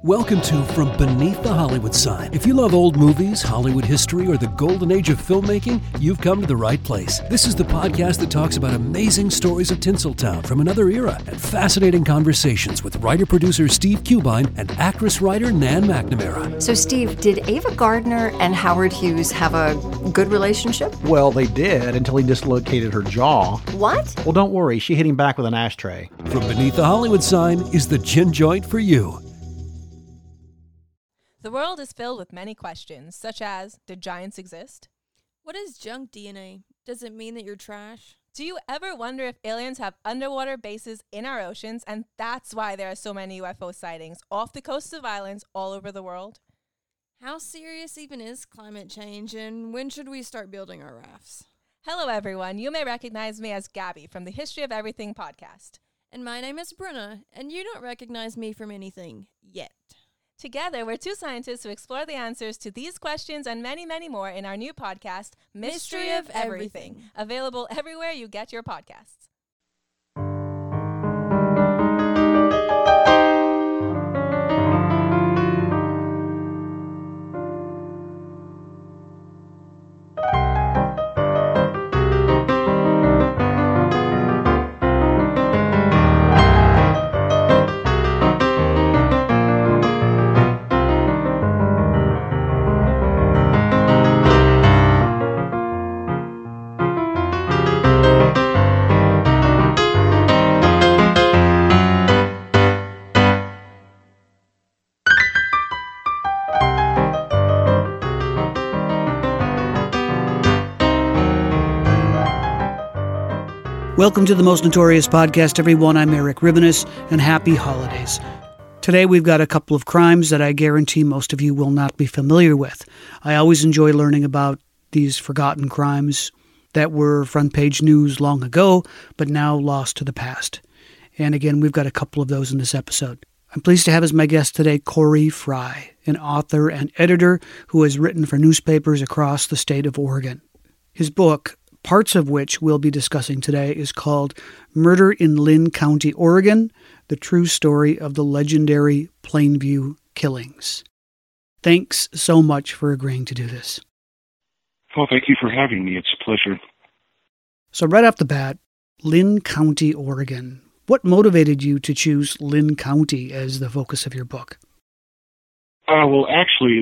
Welcome to From Beneath the Hollywood Sign. If you love old movies, Hollywood history, or the golden age of filmmaking, you've come to the right place. This is the podcast that talks about amazing stories of Tinseltown from another era and fascinating conversations with writer-producer Steve Cubine and actress-writer Nan McNamara. So, Steve, did Ava Gardner and Howard Hughes have a good relationship? Well, they did until he dislocated her jaw. What? Well, don't worry. She hit him back with an ashtray. From Beneath the Hollywood Sign is the gin joint for you. The world is filled with many questions, such as, did giants exist? What is junk DNA? Does it mean that you're trash? Do you ever wonder if aliens have underwater bases in our oceans, and that's why there are so many UFO sightings off the coasts of islands all over the world? How serious even is climate change, and when should we start building our rafts? Hello, everyone. You may recognize me as Gabby from the History of Everything podcast. And my name is Bruna, and you don't recognize me from anything yet. Together, we're two scientists who explore the answers to these questions and many, many more in our new podcast, Mystery of Everything, available everywhere you get your podcasts. Welcome to the Most Notorious Podcast, everyone. I'm Eric Rivenes, and happy holidays. Today we've got a couple of crimes that I guarantee most of you will not be familiar with. I always enjoy learning about these forgotten crimes that were front page news long ago, but now lost to the past. And again, we've got a couple of those in this episode. I'm pleased to have as my guest today Corey Fry, an author and editor who has written for newspapers across the state of Oregon. His book, parts of which we'll be discussing today, is called Murder in Linn County, Oregon, the true story of the legendary Plainview killings. Thanks so much for agreeing to do this. Well, thank you for having me. It's a pleasure. So right off the bat, Linn County, Oregon. What motivated you to choose Linn County as the focus of your book? Well, actually,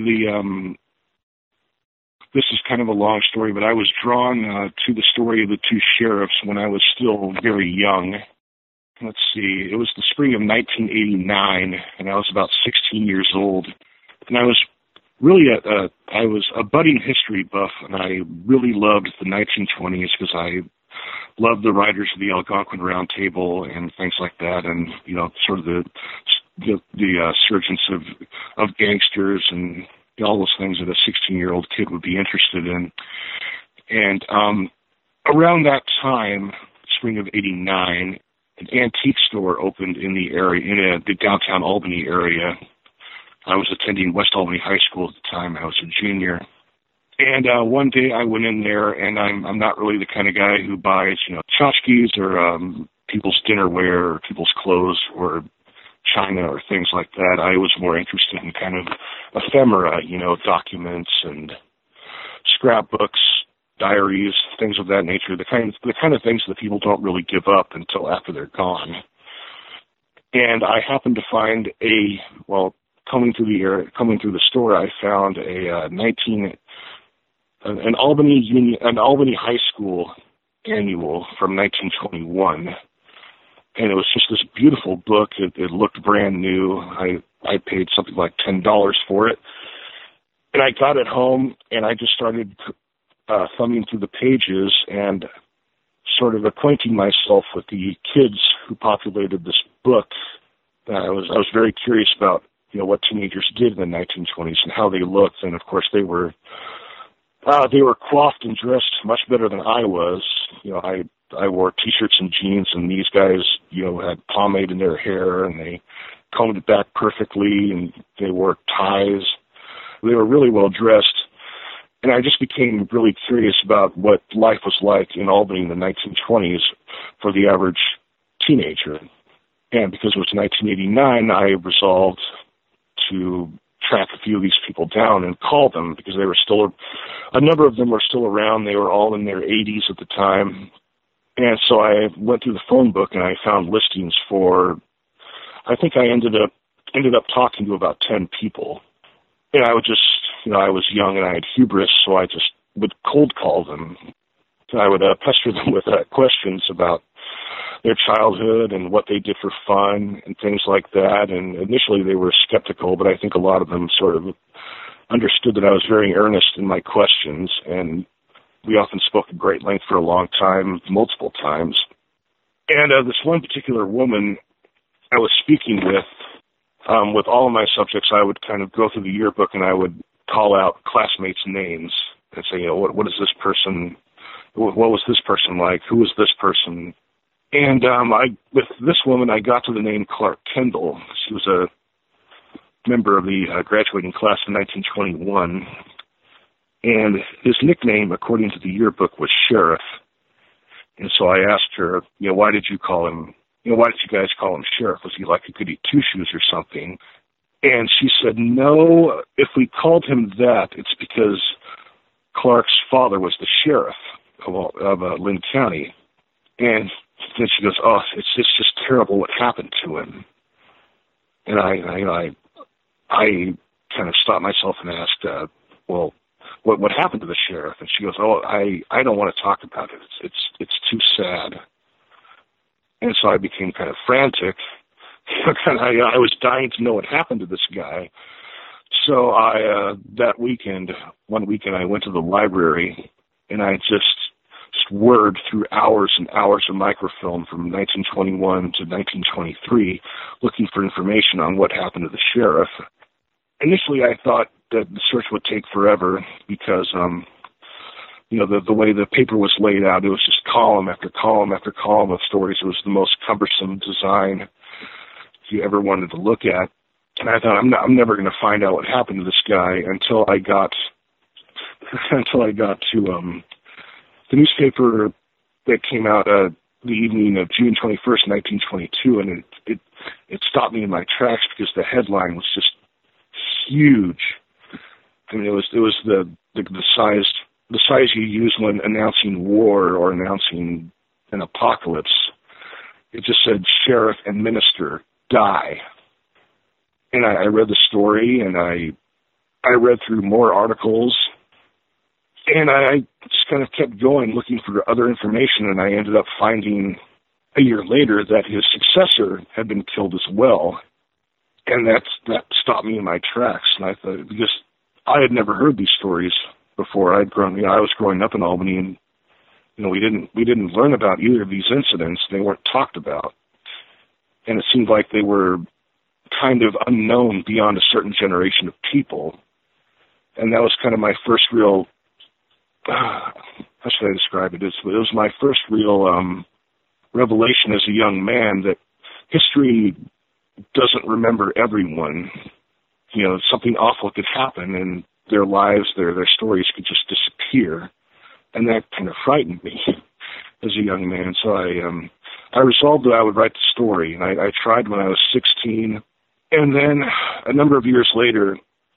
this is kind of a long story, but I was drawn to the story of the two sheriffs when I was still very young. Let's see, it was the spring of 1989, and I was about 16 years old. And I was really I was a budding history buff, and I really loved the 1920s because I loved the writers of the Algonquin Round Table and things like that, and sort of the surgence of gangsters and all those things that a 16-year-old kid would be interested in. And around that time, spring of '89, an antique store opened in the area, in the downtown Albany area. I was attending West Albany High School at the time. I was a junior. And one day I went in there, and I'm not really the kind of guy who buys, tchotchkes or people's dinnerware or people's clothes or China or things like that. I was more interested in kind of ephemera, documents and scrapbooks, diaries, things of that nature, the kind of things that people don't really give up until after they're gone. And I happened to find coming through the store, I found an Albany High School annual from 1921. And it was just this beautiful book. It looked brand new. I paid something like $10 for it. And I got it home, and I just started thumbing through the pages and sort of acquainting myself with the kids who populated this book. I was very curious about, what teenagers did in the 1920s and how they looked. And, of course, they were coiffed and dressed much better than I was. I wore T-shirts and jeans, and these guys, had pomade in their hair, and they combed it back perfectly, and they wore ties. They were really well dressed, and I just became really curious about what life was like in Albany in the 1920s for the average teenager. And because it was 1989, I resolved to track a few of these people down and call them, because they were still, a number of them were still around. They were all in their 80s at the time. And so I went through the phone book and I found listings for, I think I ended up talking to about 10 people. And I would just, I was young and I had hubris, so I just would cold call them. I would pester them with questions about their childhood and what they did for fun and things like that. And initially they were skeptical, but I think a lot of them sort of understood that I was very earnest in my questions. And we often spoke at great length for a long time, multiple times. And this one particular woman I was speaking with all of my subjects, I would kind of go through the yearbook and I would call out classmates' names and say, what is this person? What was this person like? Who was this person? And with this woman, I got to the name Clark Kendall. She was a member of the graduating class of 1921. And his nickname, according to the yearbook, was Sheriff. And so I asked her, why did you call him, why did you guys call him Sheriff? Was he like a goody two-shoes or something? And she said, no, if we called him that, it's because Clark's father was the sheriff of Lynn County. And then she goes, oh, it's just terrible what happened to him. And I kind of stopped myself and asked, well, what happened to the sheriff? And she goes, oh, I don't want to talk about it. It's too sad. And so I became kind of frantic. I was dying to know what happened to this guy. So one weekend I went to the library and I just whirred through hours and hours of microfilm from 1921 to 1923 looking for information on what happened to the sheriff. Initially I thought that the search would take forever because, the way the paper was laid out, it was just column after column after column of stories. It was the most cumbersome design you ever wanted to look at. And I thought, I'm never going to find out what happened to this guy until I got to the newspaper that came out the evening of June 21st, 1922, and it stopped me in my tracks because the headline was just huge. I mean, it was the size you use when announcing war or announcing an apocalypse. It just said sheriff and minister die. And I read the story, and I read through more articles, and I just kind of kept going looking for other information, and I ended up finding a year later that his successor had been killed as well. And that stopped me in my tracks. And I thought, because I had never heard these stories before. I was growing up in Albany, and we didn't learn about either of these incidents. They weren't talked about. And it seemed like they were kind of unknown beyond a certain generation of people. And that was kind of my first real, how should I describe it? It was my first real revelation as a young man that history doesn't remember everyone. Something awful could happen and their lives, their stories could just disappear. And that kind of frightened me as a young man. So I resolved that I would write the story, and I tried when I was 16. And then a number of years later,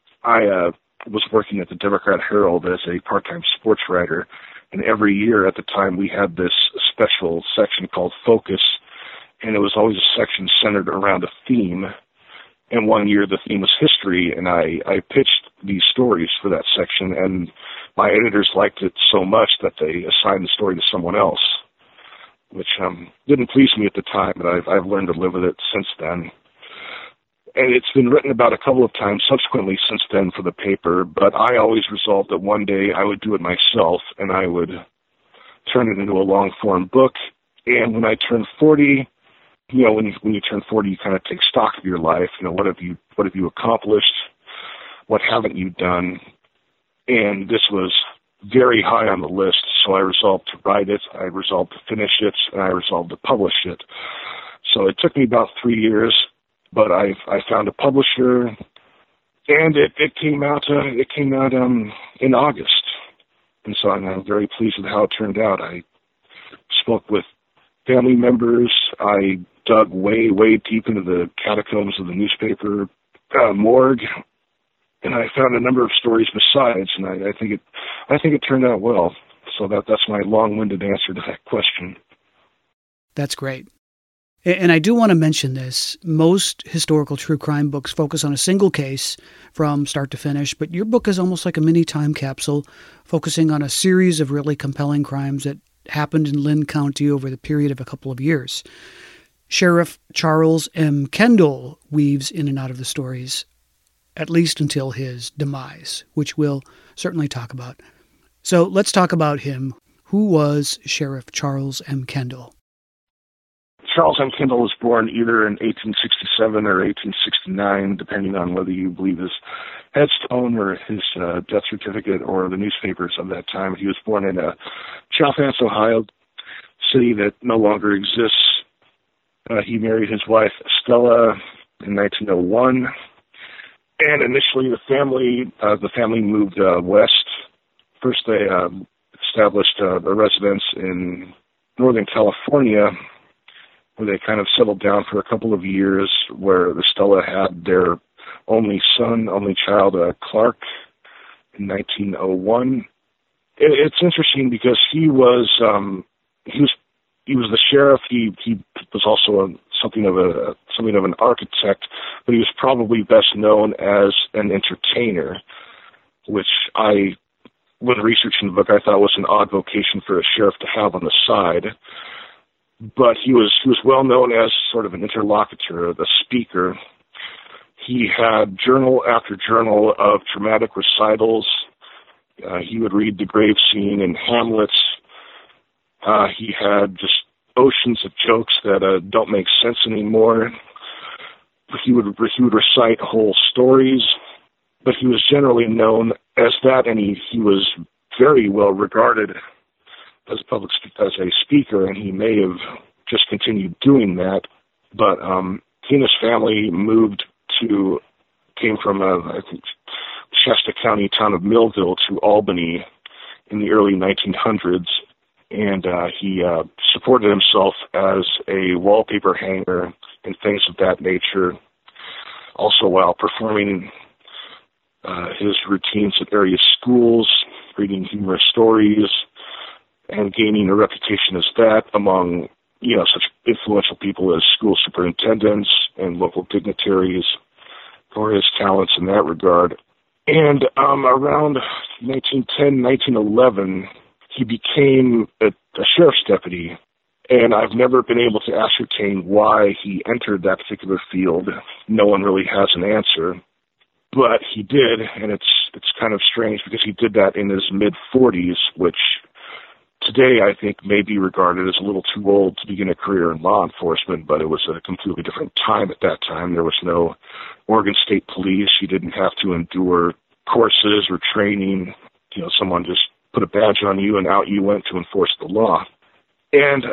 I was working at the Democrat Herald as a part-time sports writer, and every year at the time we had this special section called Focus, and it was always a section centered around a theme. And one year the theme was history, and I pitched these stories for that section, and my editors liked it so much that they assigned the story to someone else, which didn't please me at the time, but I've learned to live with it since then. And it's been written about a couple of times subsequently since then for the paper, but I always resolved that one day I would do it myself, and I would turn it into a long-form book. And when I turned 40, when you turn 40, you kind of take stock of your life. What have you accomplished? What haven't you done? And this was very high on the list, so I resolved to write it, I resolved to finish it, and I resolved to publish it. So it took me about 3 years, but I found a publisher, and it came out in August. And so I'm very pleased with how it turned out. I spoke with family members. I dug way, way deep into the catacombs of the newspaper morgue, and I found a number of stories besides, and I think it turned out well. So that's my long-winded answer to that question. That's great. And I do want to mention this. Most historical true crime books focus on a single case from start to finish, but your book is almost like a mini time capsule, focusing on a series of really compelling crimes that happened in Lynn County over the period of a couple of years. Sheriff Charles M. Kendall weaves in and out of the stories, at least until his demise, which we'll certainly talk about. So let's talk about him. Who was Sheriff Charles M. Kendall? Charles M. Kendall was born either in 1867 or 1869, depending on whether you believe his headstone or his death certificate or the newspapers of that time. He was born in Chalfant, Ohio, city that no longer exists. He married his wife, Stella, in 1901. And initially the family moved west. First they established a residence in Northern California, where they kind of settled down for a couple of years, where the Stella had their only child, Clark, in 1901. It's interesting because he was the sheriff. He was also something of an architect, but he was probably best known as an entertainer, which when researching the book, I thought was an odd vocation for a sheriff to have on the side. But he was well known as sort of an interlocutor, the speaker. He had journal after journal of dramatic recitals. He would read the grave scene in Hamlet. He had just oceans of jokes that don't make sense anymore. He would recite whole stories, but he was generally known as that, and he was very well regarded as a speaker, and he may have just continued doing that. But he and his family came from I think Shasta County town of Millville to Albany in the early 1900s, and he supported himself as a wallpaper hanger and things of that nature, also while performing his routines at various schools, reading humorous stories, and gaining a reputation as that among, such influential people as school superintendents and local dignitaries for his talents in that regard. And around 1910, 1911, he became a sheriff's deputy, and I've never been able to ascertain why he entered that particular field. No one really has an answer, but he did, and it's kind of strange because he did that in his mid-40s, which today, I think, may be regarded as a little too old to begin a career in law enforcement, but it was a completely different time at that time. There was no Oregon State Police. You didn't have to endure courses or training. Someone just put a badge on you and out you went to enforce the law. And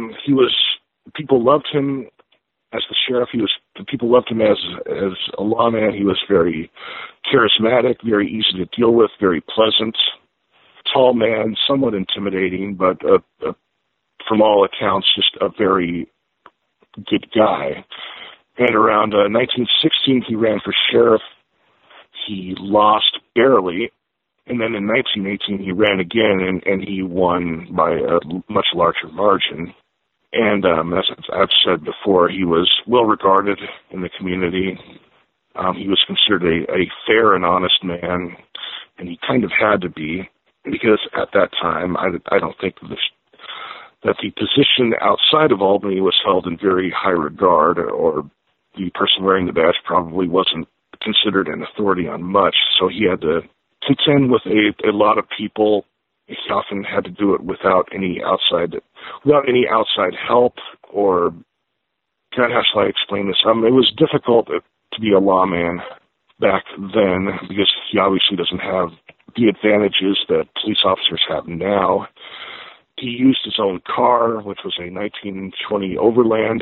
people loved him as the sheriff. People loved him as a lawman. He was very charismatic, very easy to deal with, very pleasant. Tall man, somewhat intimidating, but from all accounts, just a very good guy. And around 1916, he ran for sheriff. He lost barely. And then in 1918, he ran again, and he won by a much larger margin. And as I've said before, he was well regarded in the community. He was considered a fair and honest man, and he kind of had to be, because at that time, I don't think that the position outside of Albany was held in very high regard, or the person wearing the badge probably wasn't considered an authority on much, so he had to contend with a lot of people. He often had to do it without any outside help, or how shall I explain this? It was difficult to be a lawman back then because he obviously doesn't have the advantages that police officers have now. He used his own car, which was a 1920 Overland.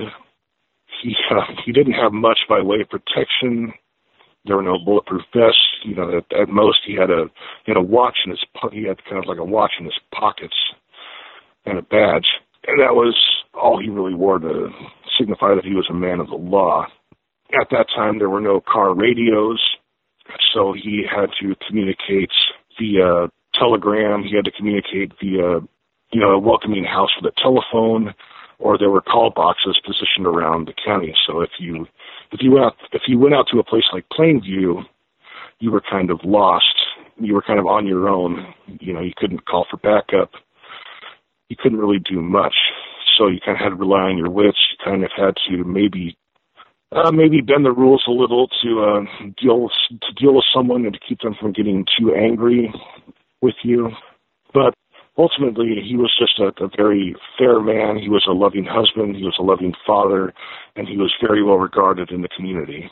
He didn't have much by way of protection. There were no bulletproof vests. At most he had a watch in his he had kind of like a watch in his pockets and a badge, and that was all he really wore to signify that he was a man of the law. At that time, there were no car radios, so he had to communicate via telegram. He had to communicate via, a welcoming house with a telephone, or there were call boxes positioned around the county. So if you went out to a place like Plainview, you were kind of lost. You were kind of on your own. You couldn't call for backup. You couldn't really do much. So you kind of had to rely on your wits. You kind of had to maybe bend the rules a little to deal with someone and to keep them from getting too angry with you. But ultimately, he was just a very fair man. He was a loving husband. He was a loving father, and he was very well regarded in the community.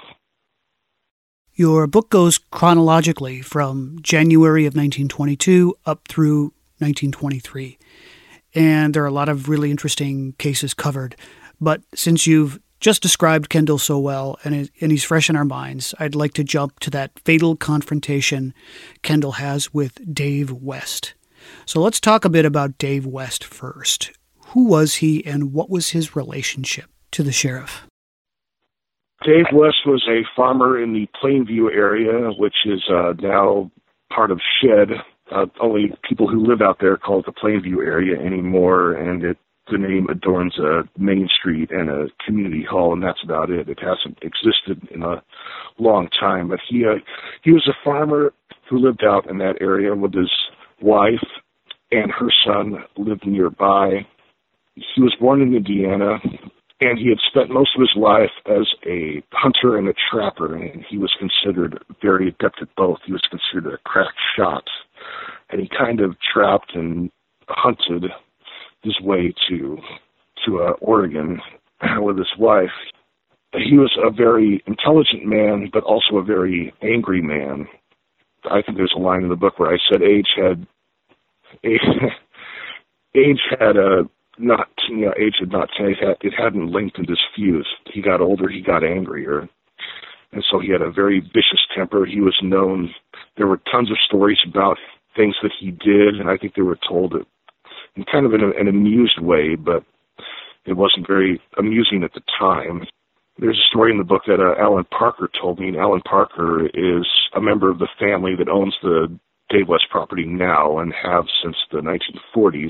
Your book goes chronologically from January of 1922 up through 1923. And there are a lot of really interesting cases covered. But since you've just described Kendall so well, and he's fresh in our minds, I'd like to jump to that fatal confrontation Kendall has with Dave West. So let's talk a bit about Dave West first. Who was he, and what was his relationship to the sheriff? Dave West was a farmer in the Plainview area, which is now part of Shed. Only people who live out there call it the Plainview area anymore, and the name adorns a main street and a community hall, and that's about it. It hasn't existed in a long time. But he was a farmer who lived out in that area with his wife, and her son lived nearby. He was born in Indiana, and he had spent most of his life as a hunter and a trapper, and he was considered very adept at both. He was considered a crack shot, and he kind of trapped and hunted his way to Oregon with his wife. He was a very intelligent man, but also a very angry man. I think there's a line in the book where I said age had it hadn't lengthened his fuse. He got older, he got angrier, and so he had a very vicious temper. He was known. There were tons of stories about things that he did, and I think they were told in kind of an amused way, but it wasn't very amusing at the time. There's a story in the book that Alan Parker told me, and Alan Parker is a member of the family that owns the Dave West property now and have since the 1940s,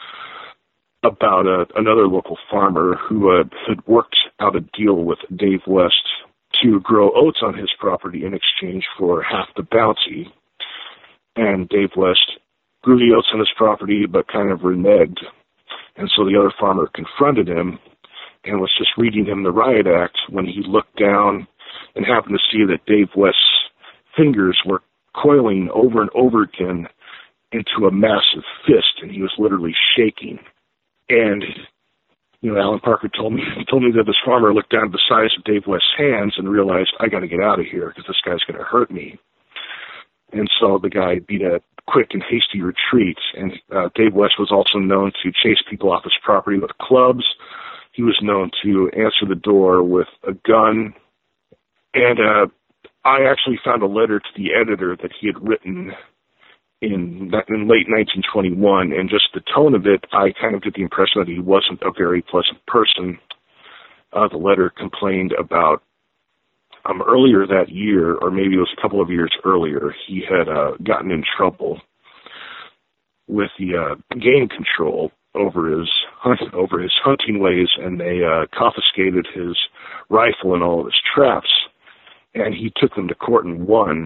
about another local farmer who had worked out a deal with Dave West to grow oats on his property in exchange for half the bounty. And Dave West grew the oats on his property but kind of reneged. And so the other farmer confronted him and was just reading him the riot act when he looked down and happened to see that Dave West's fingers were coiling over and over again into a massive fist, and he was literally shaking. And, Alan Parker told me that this farmer looked down at the size of Dave West's hands and realized, I got to get out of here because this guy's going to hurt me. And so the guy beat a quick and hasty retreat. And Dave West was also known to chase people off his property with clubs. He was known to answer the door with a gun. And I actually found a letter to the editor that he had written in late 1921, and just the tone of it, I kind of get the impression that he wasn't a very pleasant person. The letter complained about earlier that year, or maybe it was a couple of years earlier, he had gotten in trouble with the game control over his hunting ways, and they confiscated his rifle and all of his traps, and he took them to court and won.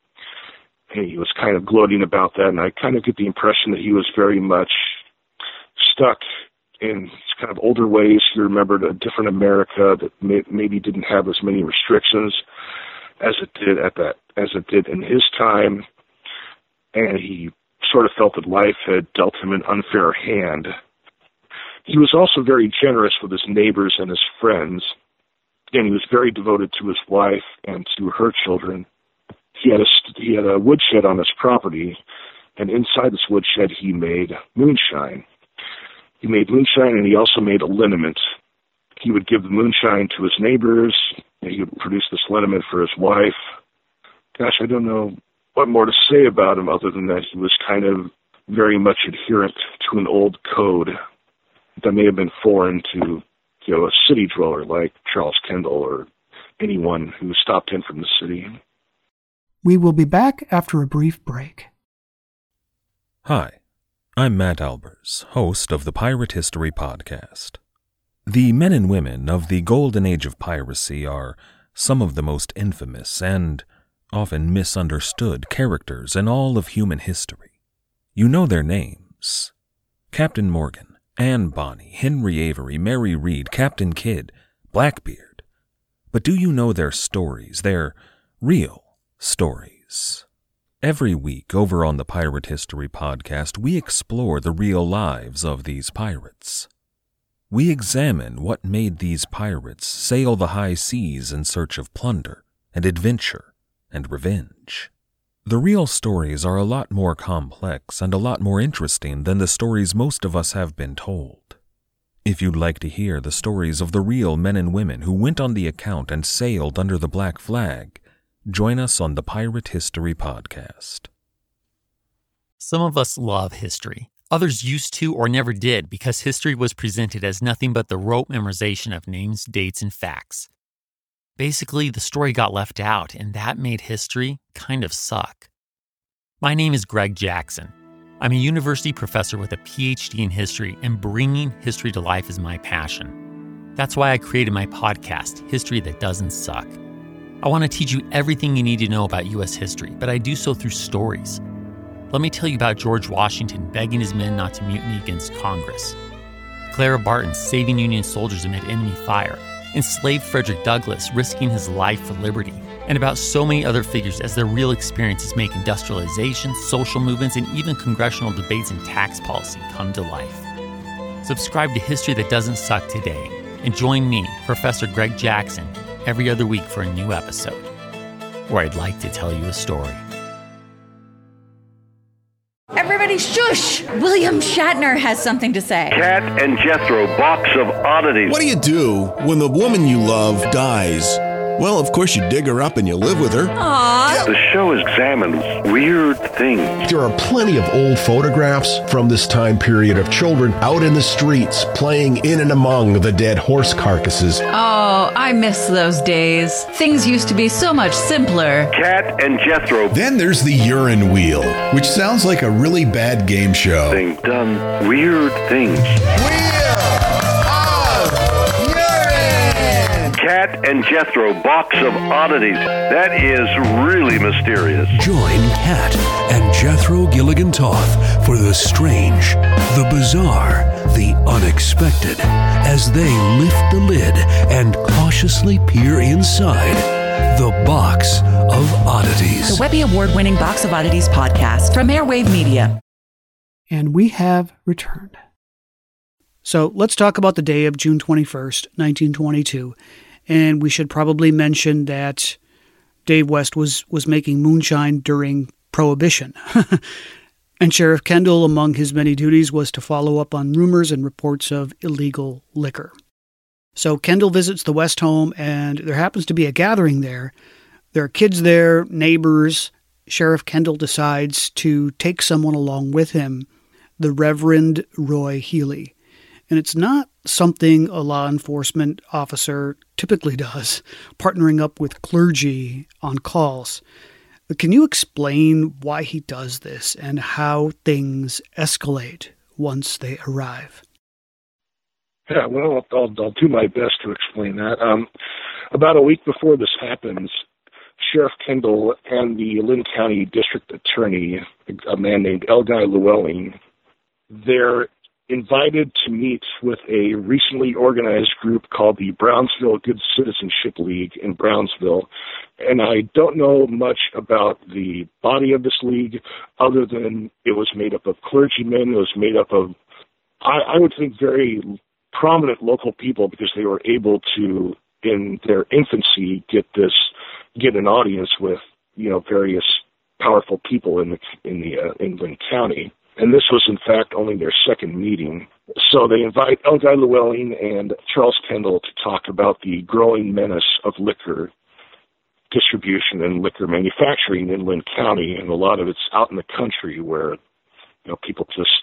He was kind of gloating about that, and I kind of get the impression that he was very much stuck in kind of older ways. He remembered a different America that maybe didn't have as many restrictions as it did in his time, and he sort of felt that life had dealt him an unfair hand. He was also very generous with his neighbors and his friends, and he was very devoted to his wife and to her children. He had a woodshed on his property, and inside this woodshed he made moonshine. He made moonshine, and he also made a liniment. He would give the moonshine to his neighbors, and he would produce this liniment for his wife. Gosh, I don't know what more to say about him other than that he was kind of very much adherent to an old code that may have been foreign to, a city dweller like Charles Kendall or anyone who stopped in from the city. We will be back after a brief break. Hi, I'm Matt Albers, host of the Pirate History Podcast. The men and women of the golden age of piracy are some of the most infamous and often misunderstood characters in all of human history. You know their names: Captain Morgan, Anne Bonny, Henry Avery, Mary Read, Captain Kidd, Blackbeard. But do you know their stories, their real stories? Every week over on the Pirate History Podcast, we explore the real lives of these pirates. We examine what made these pirates sail the high seas in search of plunder and adventure and revenge. The real stories are a lot more complex and a lot more interesting than the stories most of us have been told. If you'd like to hear the stories of the real men and women who went on the account and sailed under the black flag, join us on the Pirate History Podcast. Some of us love history. Others used to or never did because history was presented as nothing but the rote memorization of names, dates, and facts. Basically, the story got left out, and that made history kind of suck. My name is Greg Jackson. I'm a university professor with a PhD in history, and bringing history to life is my passion. That's why I created my podcast, History That Doesn't Suck. I want to teach you everything you need to know about U.S. history, but I do so through stories. Let me tell you about George Washington begging his men not to mutiny against Congress, Clara Barton saving Union soldiers amid enemy fire, enslaved Frederick Douglass risking his life for liberty, and about so many other figures as their real experiences make industrialization, social movements, and even congressional debates and tax policy come to life. Subscribe to History That Doesn't Suck today, and join me, Professor Greg Jackson, every other week for a new episode, where I'd like to tell you a story. Everybody shush! William Shatner has something to say. Cat and Jethro, box of oddities. What do you do when the woman you love dies? Well, of course you dig her up and you live with her. Aww. The show examines weird things. There are plenty of old photographs from this time period of children out in the streets playing in and among the dead horse carcasses. Oh, I miss those days. Things used to be so much simpler. Cat and Jethro. Then there's the urine wheel, which sounds like a really bad game show. They've done weird things. Cat and Jethro, box of oddities. That is really mysterious. Join Cat and Jethro Gilligan Toth for the strange, the bizarre, the unexpected, as they lift the lid and cautiously peer inside the Box of Oddities. The Webby Award-winning Box of Oddities podcast from Airwave Media. And we have returned. So let's talk about the day of June 21st, 1922. And we should probably mention that Dave West was making moonshine during Prohibition. And Sheriff Kendall, among his many duties, was to follow up on rumors and reports of illegal liquor. So Kendall visits the West home, and there happens to be a gathering there. There are kids there, neighbors. Sheriff Kendall decides to take someone along with him, the Reverend Roy Healy. And it's not something a law enforcement officer typically does, partnering up with clergy on calls. But can you explain why he does this and how things escalate once they arrive? Yeah, well, I'll do my best to explain that. About a week before this happens, Sheriff Kendall and the Lynn County District Attorney, a man named L. Guy Llewellyn, they're invited to meet with a recently organized group called the Brownsville Good Citizenship League in Brownsville. And I don't know much about the body of this league other than it was made up of clergymen. It was made up of, I would think, very prominent local people because they were able to, in their infancy, get an audience with, various powerful people in Lynn County. And this was, in fact, only their second meeting. So they invite L. Guy Llewellyn and Charles Kendall to talk about the growing menace of liquor distribution and liquor manufacturing in Lynn County, and a lot of it's out in the country where people just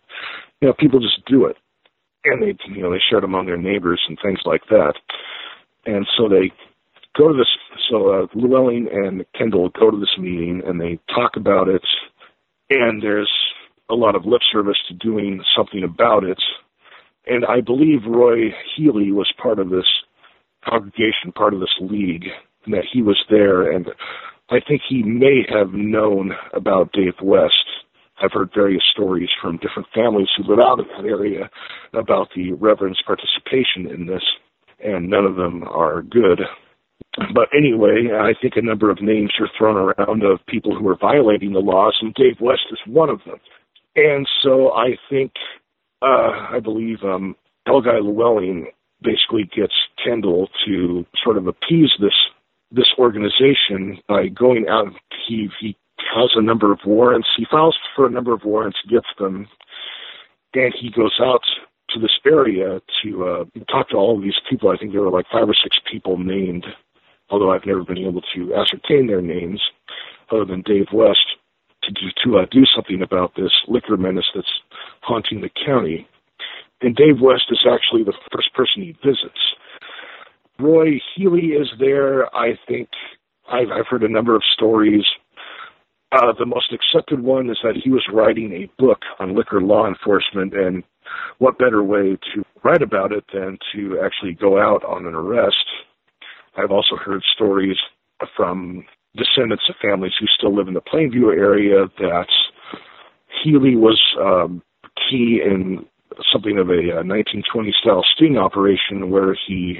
do it, and they share it among their neighbors and things like that. And so they go to this. So Llewellyn and Kendall go to this meeting, and they talk about it, and there's a lot of lip service to doing something about it. And I believe Roy Healy was part of this congregation, part of this league, and that he was there, and I think he may have known about Dave West. I've heard various stories from different families who live out in that area about the Reverend's participation in this, and none of them are good. But anyway, I think a number of names are thrown around of people who are violating the laws, and Dave West is one of them. And so I think, I believe Helgi Llewellyn basically gets Kendall to sort of appease this organization by going out. He has a number of warrants. He files for a number of warrants, gets them, and he goes out to this area to talk to all of these people. I think there were like 5 or 6 people named, although I've never been able to ascertain their names other than Dave West, to do something about this liquor menace that's haunting the county. And Dave West is actually the first person he visits. Roy Healy is there. I think I've heard a number of stories. The most accepted one is that he was writing a book on liquor law enforcement, and what better way to write about it than to actually go out on an arrest. I've also heard stories from descendants of families who still live in the Plainview area that Healy was key in something of a 1920s-style sting operation where he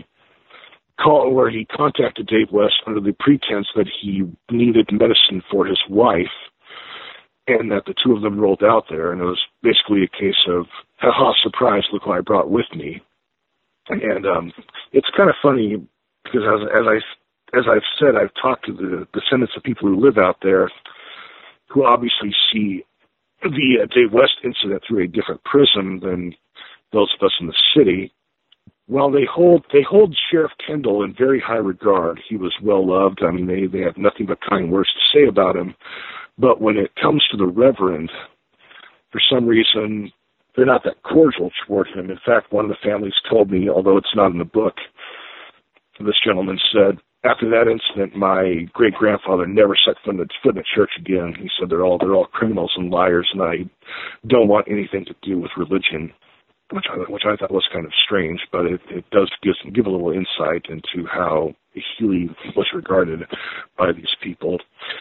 contacted Dave West under the pretense that he needed medicine for his wife, and that the two of them rolled out there, and it was basically a case of, haha, surprise, look what I brought with me. And it's kind of funny, because as I've said, I've talked to the descendants of people who live out there who obviously see the Dave West incident through a different prism than those of us in the city. Well, they hold Sheriff Kendall in very high regard. He was well loved. I mean, they have nothing but kind words to say about him. But when it comes to the Reverend, for some reason, they're not that cordial toward him. In fact, one of the families told me, although it's not in the book, this gentleman said, after that incident, my great-grandfather never set foot in the church again. He said they're all criminals and liars, and I don't want anything to do with religion, which I thought was kind of strange, but it does give a little insight into how Healy was regarded by these people.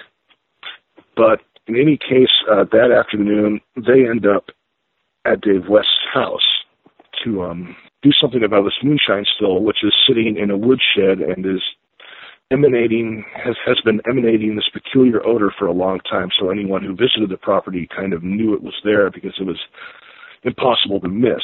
But in any case, that afternoon, they end up at Dave West's house to do something about this moonshine still, which is sitting in a woodshed and is has been emanating this peculiar odor for a long time. So anyone who visited the property kind of knew it was there because it was impossible to miss.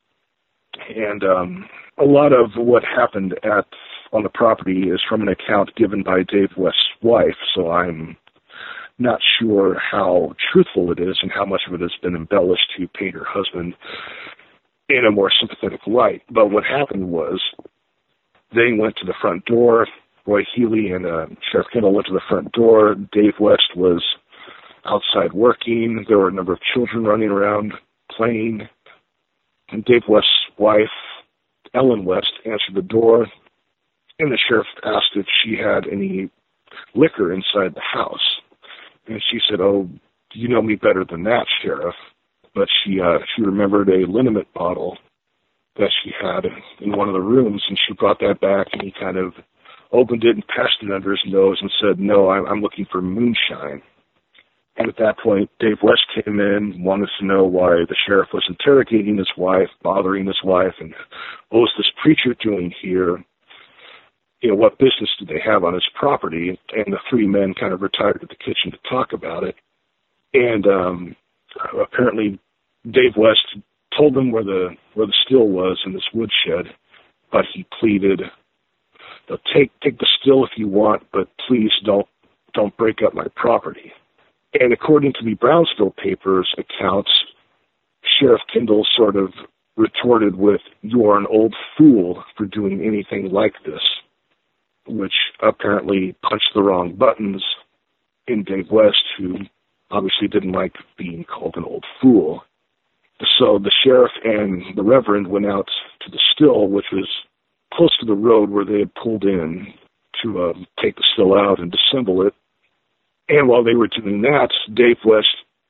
And a lot of what happened on the property is from an account given by Dave West's wife, so I'm not sure how truthful it is and how much of it has been embellished to paint her husband in a more sympathetic light. But what happened was they went to the front door. Roy Healy and Sheriff Kendall went to the front door. Dave West was outside working. There were a number of children running around playing. And Dave West's wife, Ellen West, answered the door, and the sheriff asked if she had any liquor inside the house. And she said, "Oh, you know me better than that, Sheriff." But she remembered a liniment bottle that she had in one of the rooms, and she brought that back, and he kind of opened it and passed it under his nose and said, "No, I'm looking for moonshine." And at that point, Dave West came in, wanted to know why the sheriff was interrogating his wife, bothering his wife, and what was this preacher doing here? You know, what business did they have on his property? And the three men kind of retired to the kitchen to talk about it. And apparently, Dave West told them where the still was in this woodshed, but he pleaded, "Take the still if you want, but please don't break up my property." And according to the Brownsville paper's accounts, Sheriff Kendall sort of retorted with, "You are an old fool for doing anything like this," which apparently punched the wrong buttons in Dave West, who obviously didn't like being called an old fool. So the sheriff and the Reverend went out to the still, which was close to the road where they had pulled in to take the still out and disassemble it. And while they were doing that, Dave West,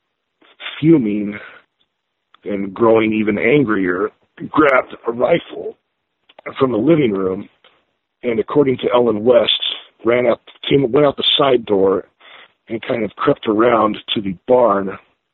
fuming and growing even angrier, grabbed a rifle from the living room, and according to Ellen West, went out the side door and kind of crept around to the barn,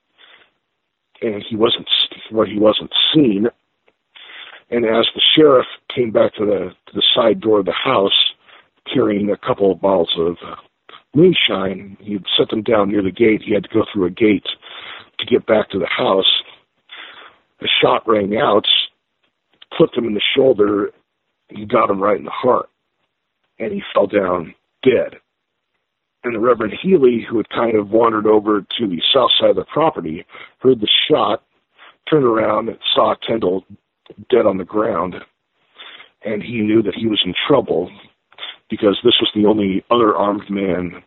and he wasn't seen. And as the sheriff came back to the side door of the house, carrying a couple of bottles of moonshine, he'd set them down near the gate. He had to go through a gate to get back to the house. A shot rang out, clipped him in the shoulder, and he got him right in the heart, and he fell down dead. And the Reverend Healy, who had kind of wandered over to the south side of the property, heard the shot, turned around, and saw Kendall dead on the ground, and he knew that he was in trouble because this was the only other armed man.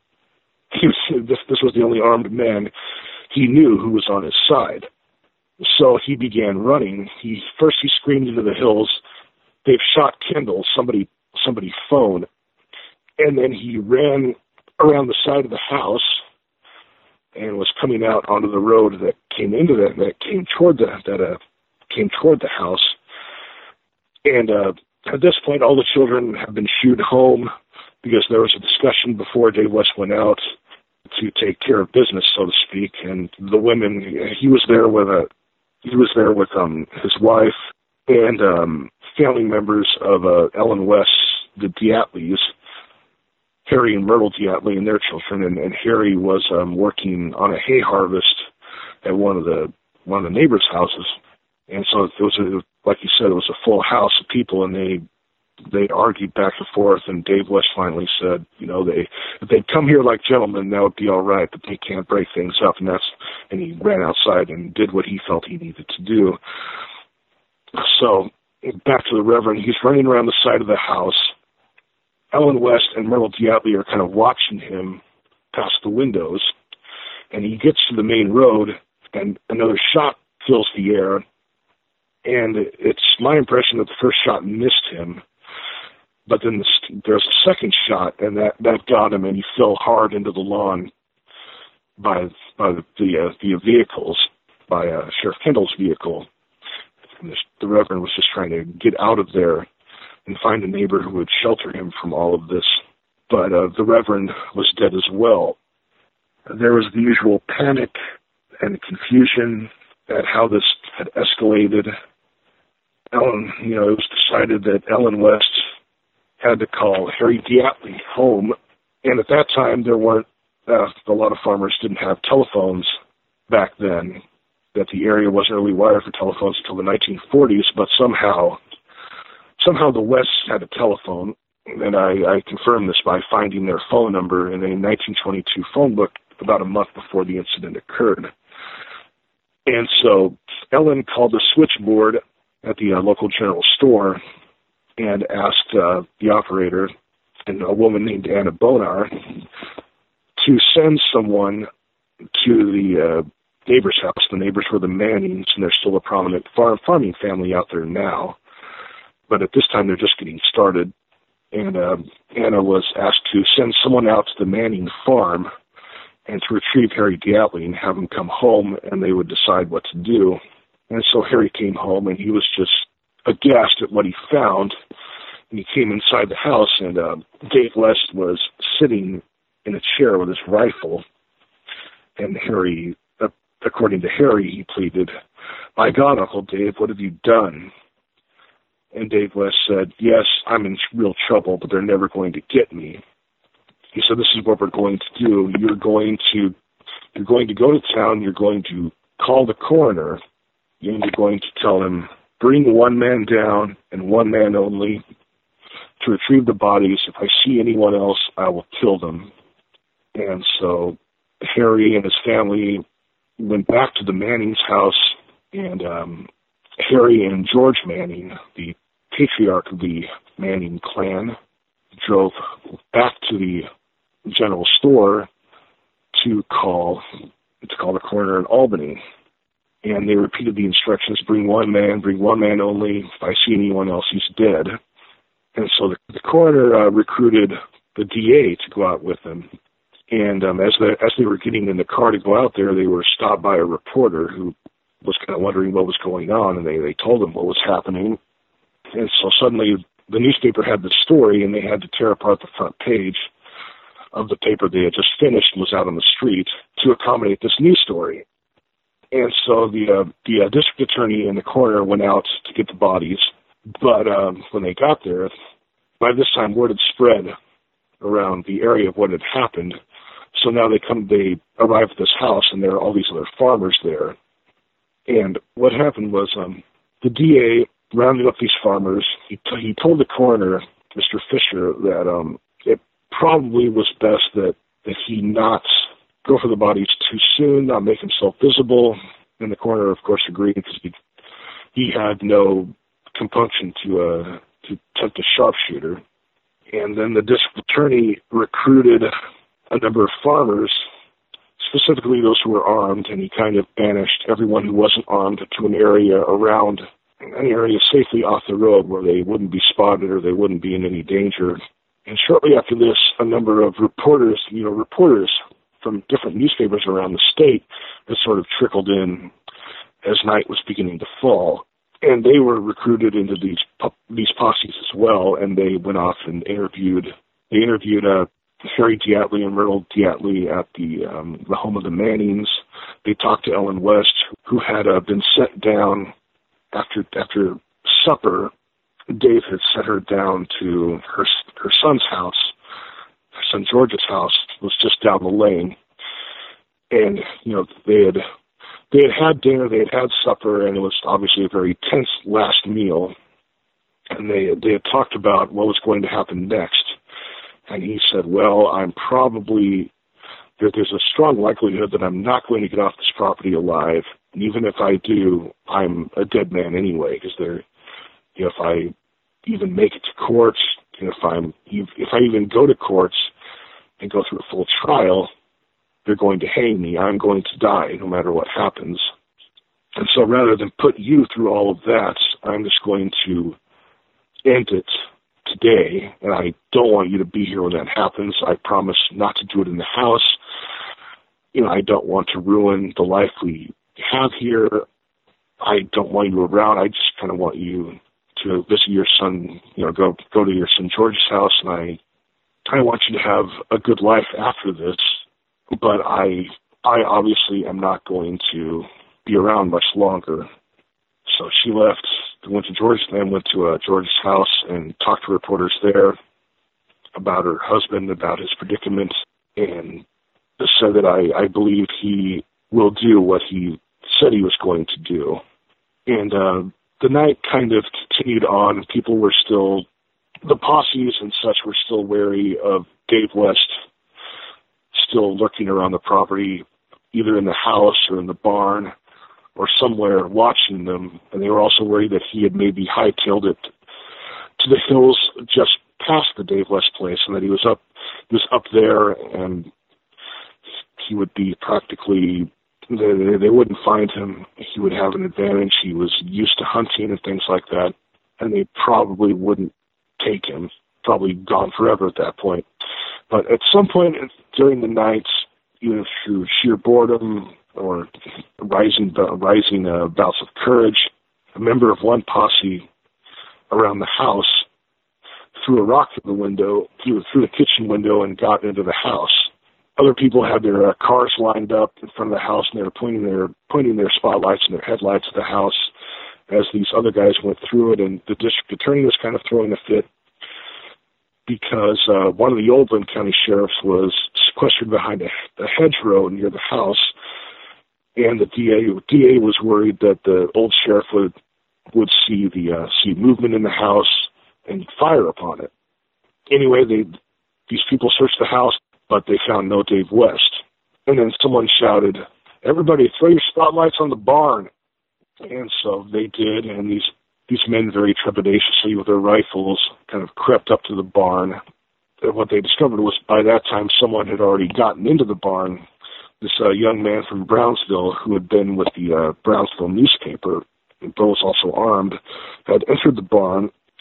This was the only armed man he knew who was on his side. So he began running. First he screamed into the hills, "They've shot Kendall, somebody phone." And then he ran around the side of the house and was coming out onto the road that came toward the house. And at this point, all the children have been shooed home because there was a discussion before Dave West went out to take care of business, so to speak. And the women, he was there with his wife and family members of Ellen West, the Diatleys, Harry and Myrtle Diatley and their children, and Harry was working on a hay harvest at one of the neighbors' houses, and so it was like you said, it was a full house of people, and they argued back and forth, and Dave West finally said, if they'd come here like gentlemen, that would be all right, but they can't break things up, and he ran outside and did what he felt he needed to do. So back to the Reverend, he's running around the side of the house. Ellen West and Myrtle Diatley are kind of watching him past the windows, and he gets to the main road, and another shot fills the air, and it's my impression that the first shot missed him, but then there's a second shot, and that got him, and he fell hard into the lawn by the vehicles, by Sheriff Kendall's vehicle. And the Reverend was just trying to get out of there and find a neighbor who would shelter him from all of this. But the Reverend was dead as well. There was the usual panic and confusion at how this had escalated. It was decided that Ellen West had to call Harry Diatley home. And at that time, there weren't, a lot of farmers didn't have telephones back then, that the area wasn't really wired for telephones until the 1940s, but somehow the Wests had a telephone, and I confirmed this by finding their phone number in a 1922 phone book about a month before the incident occurred. And so Ellen called the switchboard at the local general store and asked the operator, and a woman named Anna Bonar, to send someone to the neighbor's house. The neighbors were the Mannings, and they're still a prominent farming family out there now. But at this time, they're just getting started. And Anna was asked to send someone out to the Manning farm and to retrieve Harry Diatley and have him come home, and they would decide what to do. And so Harry came home, and he was just aghast at what he found. And he came inside the house, and Dave West was sitting in a chair with his rifle. And Harry, according to Harry, he pleaded, "My God, Uncle Dave, what have you done?" And Dave West said, "Yes, I'm in real trouble, but they're never going to get me." He said, "This is what we're going to do. You're going to go to town. You're going to call the coroner, and you're going to tell him, bring one man down and one man only to retrieve the bodies. If I see anyone else, I will kill them." And so Harry and his family went back to the Manning's house, and Harry and George Manning, the patriarch of the Manning clan, drove back to the general store to call the coroner in Albany. And they repeated the instructions, bring one man only. If I see anyone else, he's dead. And so the coroner recruited the DA to go out with them. And as they were getting in the car to go out there, they were stopped by a reporter who was kind of wondering what was going on, and they told him what was happening. And so suddenly the newspaper had the story, and they had to tear apart the front page of the paper they had just finished and was out on the street to accommodate this news story. And so the district attorney and the coroner went out to get the bodies, but when they got there, by this time word had spread around the area of what had happened. So now they arrive at this house, and there are all these other farmers there. And what happened was the DA rounded up these farmers. He told the coroner, Mr. Fisher, that it probably was best that he not go for the bodies too soon, not make himself visible. And the coroner, of course, agreed because he had no compunction to tempt a sharpshooter. And then the district attorney recruited a number of farmers, specifically those who were armed, and he kind of banished everyone who wasn't armed to an area safely off the road where they wouldn't be spotted or they wouldn't be in any danger. And shortly after this, a number of reporters from different newspapers around the state had sort of trickled in as night was beginning to fall. And they were recruited into these posses as well, and they went off and interviewed Harry Diatley and Myrtle Diatley at the home of the Mannings. They talked to Ellen West, who had been sent down after supper. Dave had sent her down to her son's house. Her son George's house was just down the lane, and they had dinner, they had supper, and it was obviously a very tense last meal. And they had talked about what was going to happen next. And he said, well, there's a strong likelihood that I'm not going to get off this property alive. And even if I do, I'm a dead man anyway, because if I even make it to courts, if I even go to courts and go through a full trial, they're going to hang me. I'm going to die no matter what happens. And so rather than put you through all of that, I'm just going to end it today, and I don't want you to be here when that happens. I promise not to do it in the house. I don't want to ruin the life we have here. I don't want you around. I just kind of want you to visit your son, go to your son George's house, and I kind of want you to have a good life after this, but I obviously am not going to be around much longer. So she left, went to George's house and talked to reporters there about her husband, about his predicament, and said that I believe he will do what he said he was going to do. And the night kind of continued on. People were still, the posses and such were still wary of Dave West still lurking around the property, either in the house or in the barn or somewhere watching them. And they were also worried that he had maybe hightailed it to the hills just past the Dave West place, and that he was up there, and he would be practically, they wouldn't find him. He would have an advantage. He was used to hunting and things like that, and they probably wouldn't take him, probably gone forever at that point. But at some point during the nights, either through sheer boredom or rising bouts of courage, a member of one posse around the house threw a rock through the window, through the kitchen window, and got into the house. Other people had their cars lined up in front of the house, and they were pointing their spotlights and their headlights at the house as these other guys went through it. And the district attorney was kind of throwing a fit because one of the Oldland County sheriffs was sequestered behind a hedgerow near the house, and the DA was worried that the old sheriff would see movement in the house and fire upon it. Anyway, these people searched the house, but they found no Dave West. And then someone shouted, "Everybody, throw your spotlights on the barn." And so they did, and these men very trepidatiously with their rifles kind of crept up to the barn. And what they discovered was by that time someone had already gotten into the barn. This young man from Brownsville who had been with the Brownsville newspaper, and was also armed, had entered the barn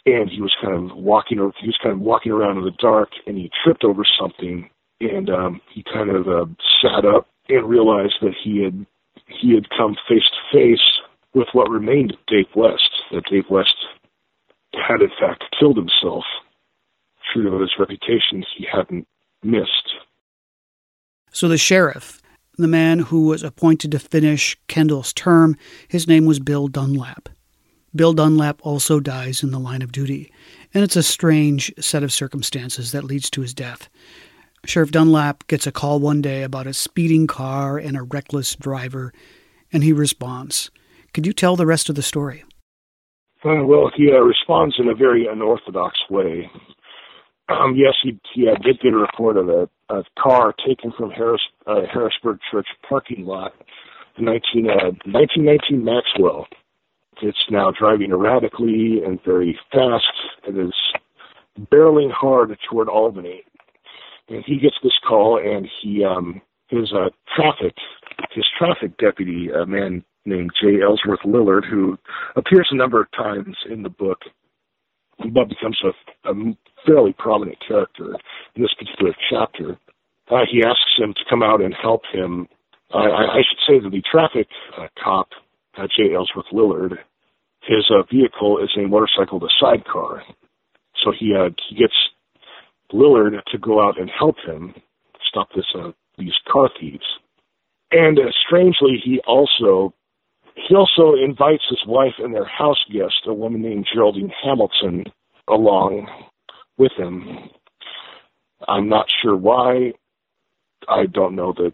and he was kind of walking around in the dark, and he tripped over something, and he kind of sat up and realized that he had come face to face with what remained of Dave West. That Dave West had in fact killed himself. True to his reputation, he hadn't missed. So the sheriff, the man who was appointed to finish Kendall's term, his name was Bill Dunlap. Bill Dunlap also dies in the line of duty, and it's a strange set of circumstances that leads to his death. Sheriff Dunlap gets a call one day about a speeding car and a reckless driver, and he responds. Could you tell the rest of the story? Well, he responds in a very unorthodox way. Yes, he did get a report of a car taken from Harrisburg Church parking lot, the 1919 Maxwell. It's now driving erratically and very fast. It is barreling hard toward Albany. And he gets this call, and his traffic deputy, a man named J. Ellsworth Lillard, who appears a number of times in the book, but becomes a fairly prominent character in this particular chapter. He asks him to come out and help him. I should say that the traffic cop, J. Ellsworth Lillard, his vehicle is a motorcycle, the sidecar. So he gets Lillard to go out and help him stop these car thieves. And strangely, he also invites his wife and their house guest, a woman named Geraldine Hamilton, along with him. I'm not sure why. I don't know that.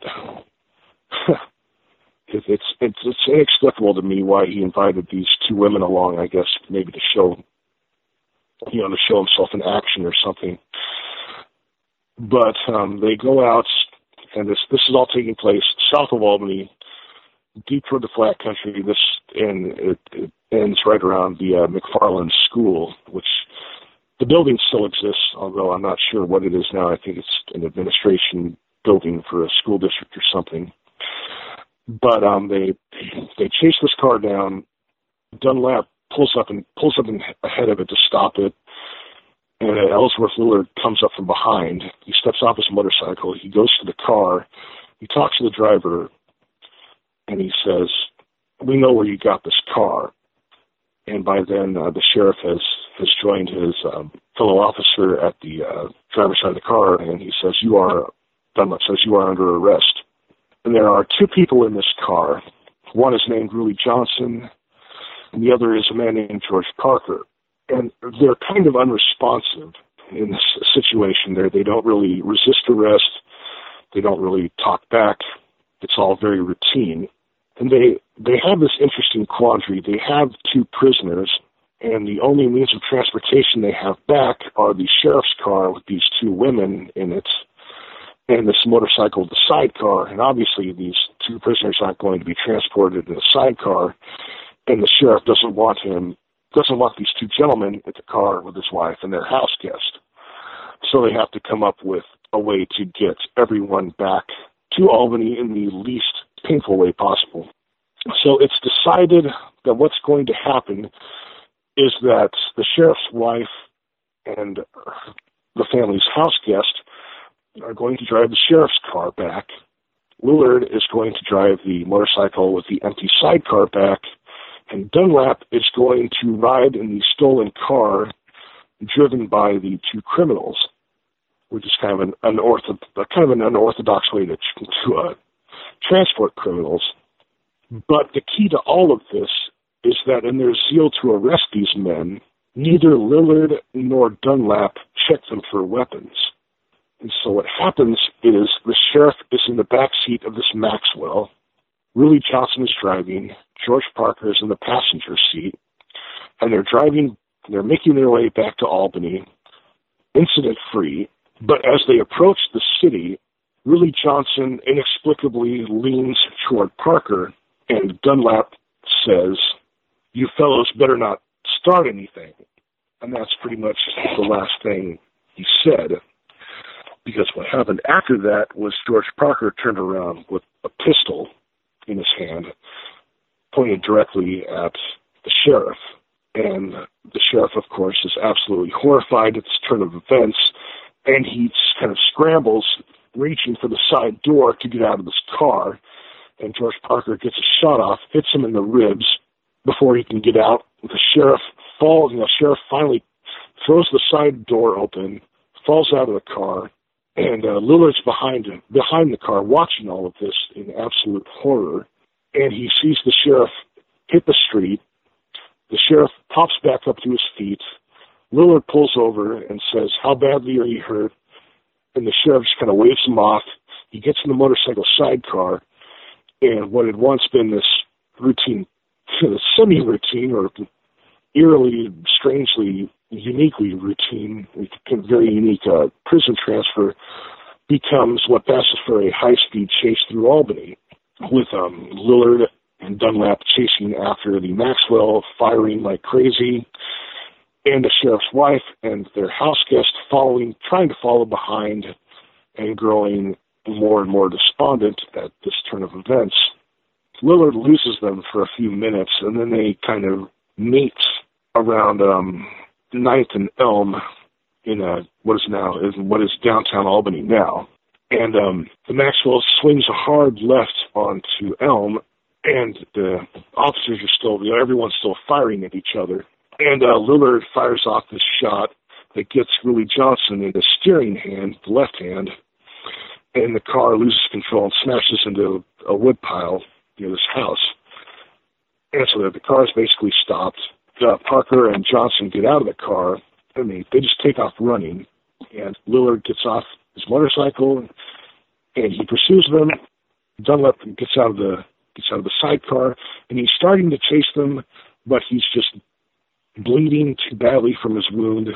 It's inexplicable to me why he invited these two women along. I guess maybe to show himself in action or something. But they go out, and this is all taking place south of Albany, deep toward the flat country. It ends right around the McFarland School, which the building still exists, although I'm not sure what it is now. I think it's an administration building for a school district or something. But they chase this car down. Dunlap pulls up ahead of it to stop it, and Ellsworth Lillard comes up from behind. He steps off his motorcycle. He goes to the car. He talks to the driver, and he says, "We know where you got this car." And by then, the sheriff has joined his fellow officer at the driver's side of the car, and he says, Dunlap says, "You are under arrest." And there are two people in this car. One is named Ruley Johnson, and the other is a man named George Parker. And they're kind of unresponsive in this situation. They don't really resist arrest. They don't really talk back. It's all very routine. And they have this interesting quandary. They have two prisoners, and the only means of transportation they have back are the sheriff's car with these two women in it, and this motorcycle, the sidecar. And obviously these two prisoners aren't going to be transported in a sidecar, and the sheriff doesn't want these two gentlemen in the car with his wife and their house guest. So they have to come up with a way to get everyone back to Albany in the least painful way possible. So it's decided that what's going to happen is that the sheriff's wife and the family's house guest are going to drive the sheriff's car back. Lillard is going to drive the motorcycle with the empty sidecar back, and Dunlap is going to ride in the stolen car driven by the two criminals, which is kind of an unorthodox way to transport criminals. But the key to all of this is that in their zeal to arrest these men, neither Lillard nor Dunlap check them for weapons. And so what happens is the sheriff is in the back seat of this Maxwell. Ruley Johnson is driving. George Parker is in the passenger seat. And they're making their way back to Albany, incident-free. But as they approach the city, Ruley Johnson inexplicably leans toward Parker, and Dunlap says, "You fellows better not start anything." And that's pretty much the last thing he said. Because what happened after that was George Parker turned around with a pistol in his hand, pointed directly at the sheriff. And the sheriff, of course, is absolutely horrified at this turn of events, and he kind of scrambles, reaching for the side door to get out of this car, and George Parker gets a shot off, hits him in the ribs before he can get out. The sheriff falls, and the sheriff finally throws the side door open, falls out of the car, and Lillard's behind the car, watching all of this in absolute horror, and he sees the sheriff hit the street. The sheriff pops back up to his feet. Lillard pulls over and says, "How badly are you hurt?" And the sheriff just kind of waves him off. He gets in the motorcycle sidecar, and what had once been this routine, semi-routine, or eerily, strangely, uniquely routine, very unique prison transfer, becomes what passes for a high-speed chase through Albany, with Lillard and Dunlap chasing after the Maxwell, firing like crazy, and the sheriff's wife and their house guest trying to follow behind, and growing more and more despondent at this turn of events. Lillard loses them for a few minutes, and then they kind of meet around 9th and Elm in what is downtown Albany now. And the Maxwell swings a hard left onto Elm, and the officers are still, everyone's still firing at each other. And Lillard fires off this shot that gets Willie Johnson in the steering hand, the left hand, and the car loses control and smashes into a wood pile near this house. And so the car is basically stopped. Parker and Johnson get out of the car, and they just take off running. And Lillard gets off his motorcycle, and he pursues them. Dunlap gets out of the sidecar, and he's starting to chase them, but he's just bleeding too badly from his wound,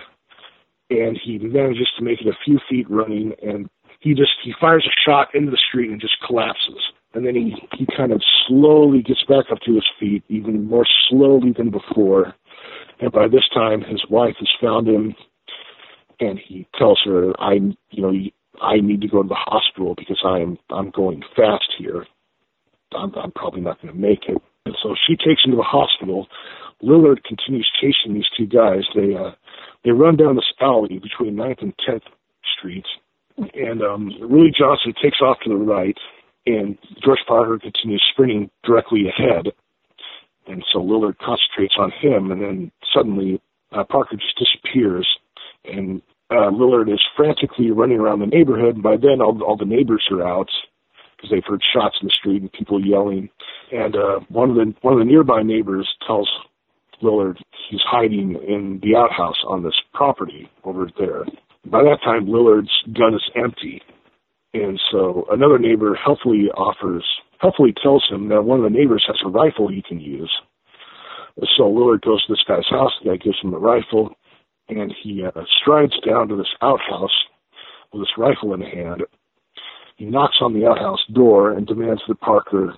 and he manages to make it a few feet running, and he fires a shot into the street and just collapses. And then he kind of slowly gets back up to his feet, even more slowly than before. And by this time, his wife has found him, and he tells her, I need to go to the hospital because I'm going fast here. I'm probably not going to make it." And so she takes him to the hospital. Lillard continues chasing these two guys. They run down this alley between 9th and 10th Streets, and Willie Johnson takes off to the right, and George Parker continues sprinting directly ahead. And so Lillard concentrates on him, and then suddenly Parker just disappears, and Lillard is frantically running around the neighborhood, and by then all the neighbors are out because they've heard shots in the street and people yelling. And one of the nearby neighbors tells Lillard he's hiding in the outhouse on this property over there. By that time, Lillard's gun is empty, and so another neighbor helpfully tells him that one of the neighbors has a rifle he can use. So Lillard goes to this guy's house. The guy gives him the rifle, and he strides down to this outhouse with this rifle in hand. He knocks on the outhouse door and demands that Parker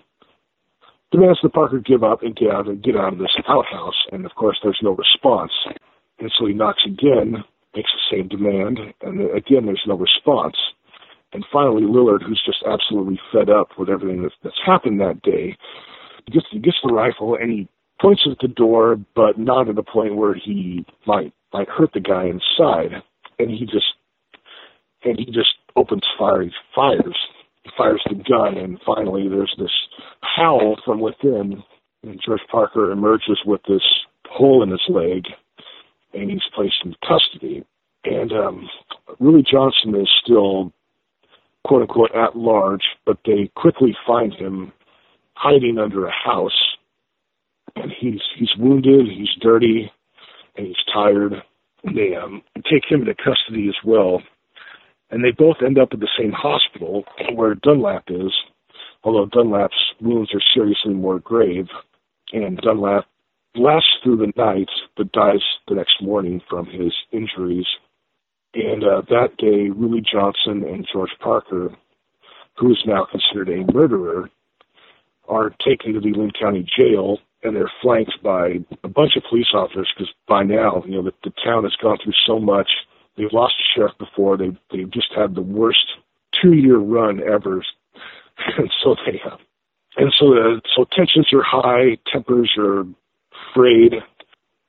give up and get out of this outhouse. And of course, there's no response. And so he knocks again, makes the same demand, and again, there's no response. And finally, Lillard, who's just absolutely fed up with everything that's happened that day, gets the rifle and he points it at the door, but not at a point where he might hurt the guy inside. And he just opens fire. He fires the gun, and finally there's this howl from within, and George Parker emerges with this hole in his leg, and he's placed in custody. And Willie Johnson is still, quote unquote, at large, but they quickly find him hiding under a house, and he's wounded, he's dirty, and he's tired. They take him into custody as well. And they both end up at the same hospital where Dunlap is, although Dunlap's wounds are seriously more grave. And Dunlap lasts through the night, but dies the next morning from his injuries. And that day, Willie Johnson and George Parker, who is now considered a murderer, are taken to the Linn County Jail, and they're flanked by a bunch of police officers because by now, the town has gone through so much. They've lost a sheriff before. They've just had the worst 2-year run ever, and so tensions are high, tempers are frayed,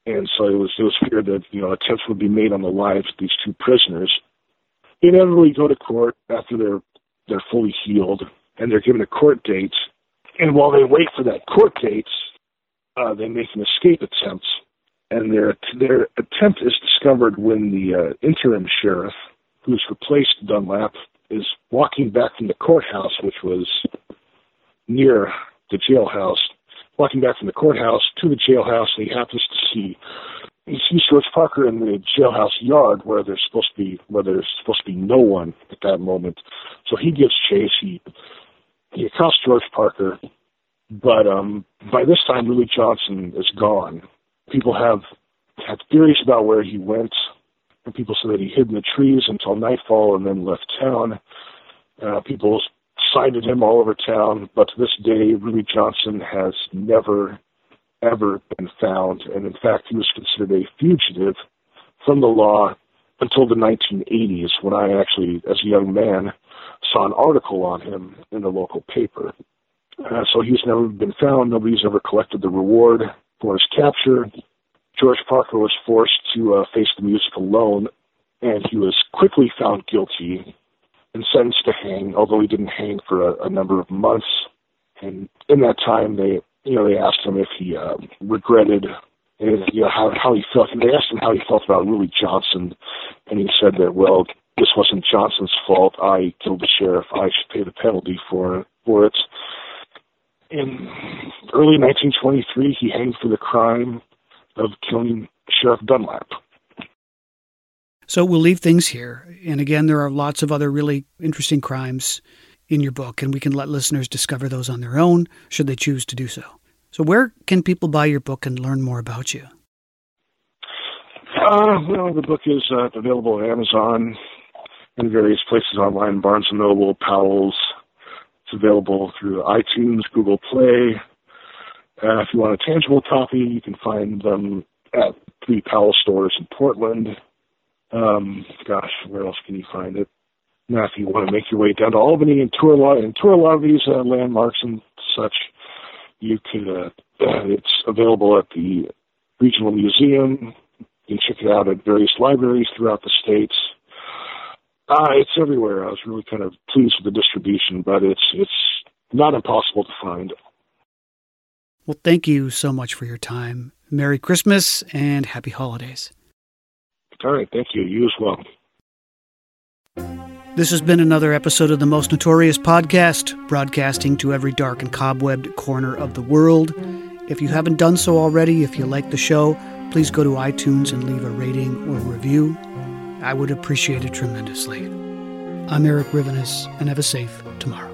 And so it was feared that, attempts would be made on the lives of these two prisoners. They inevitably go to court after they're fully healed, and they're given a court date. And while they wait for that court date, they make an escape attempt. And their attempt is discovered when the interim sheriff, who's replaced Dunlap, is walking back from the courthouse, which was near the jailhouse, walking back from the courthouse to the jailhouse, and he happens to see George Parker in the jailhouse yard where there's supposed to be no one at that moment. So he gives chase. He accosts George Parker, but by this time, Willie Johnson is gone. People have had theories about where he went, and people say that he hid in the trees until nightfall and then left town. People cited him all over town, but to this day, Willie Johnson has never, ever been found. And in fact, he was considered a fugitive from the law until the 1980s, when I actually, as a young man, saw an article on him in the local paper. So he's never been found. Nobody's ever collected the reward for his capture. George Parker was forced to face the music alone, and he was quickly found guilty and sentenced to hang, although he didn't hang for a number of months. And in that time, they asked him if he regretted how he felt. And they asked him how he felt about Willie Johnson, and he said that, well, this wasn't Johnson's fault. I killed the sheriff. I should pay the penalty for it. In early 1923, he hanged for the crime of killing Sheriff Dunlap. So we'll leave things here. And again, there are lots of other really interesting crimes in your book, and we can let listeners discover those on their own, should they choose to do so. So where can people buy your book and learn more about you? Well, the book is available on Amazon and various places online, Barnes & Noble, Powell's. It's available through iTunes, Google Play. If you want a tangible copy, you can find them at 3 Powell stores in Portland. Where else can you find it? Now, if you want to make your way down to Albany and tour a lot of these landmarks and such, you can. It's available at the Regional Museum. You can check it out at various libraries throughout the states. It's everywhere. I was really kind of pleased with the distribution, but it's not impossible to find. Well, thank you so much for your time. Merry Christmas and Happy Holidays. All right, thank you. You as well. This has been another episode of the Most Notorious Podcast, broadcasting to every dark and cobwebbed corner of the world. If you haven't done so already, if you like the show, please go to iTunes and leave a rating or review. I would appreciate it tremendously. I'm Eric Rivenes, and have a safe tomorrow.